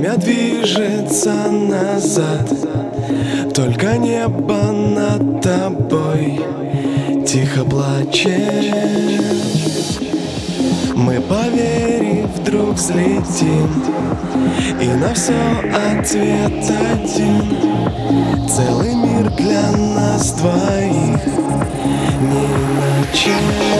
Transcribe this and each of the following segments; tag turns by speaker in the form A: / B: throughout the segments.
A: Время движется назад, только небо над тобой тихо плачет. Мы, поверив, вдруг взлетим, и на все ответ один. Целый мир для нас двоих, не иначе.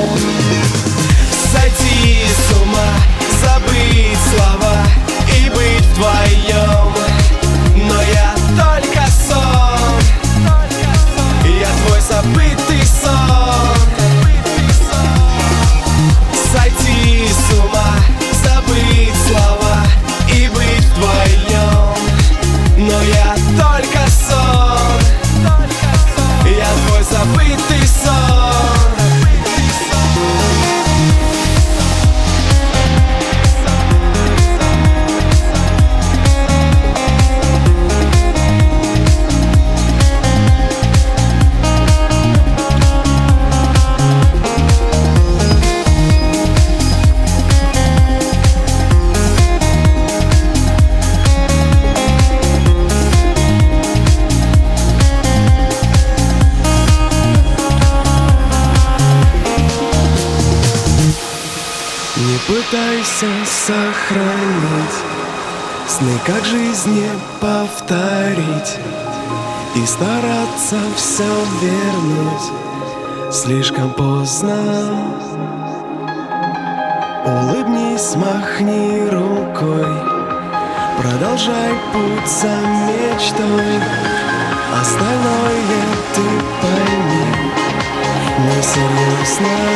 A: Сойти с ума, забыть слова и быть вдвоем. Но я только сон, я твой забытый сон. Сойти с ума, забыть слова и быть вдвоем. Но я только сон, я твой забытый сон. Не пытайся сохранить сны, как жизнь не повторить, и стараться все вернуть слишком поздно. Улыбнись, махни рукой, продолжай путь за мечтой. Остальное ты пойми, несерьезно.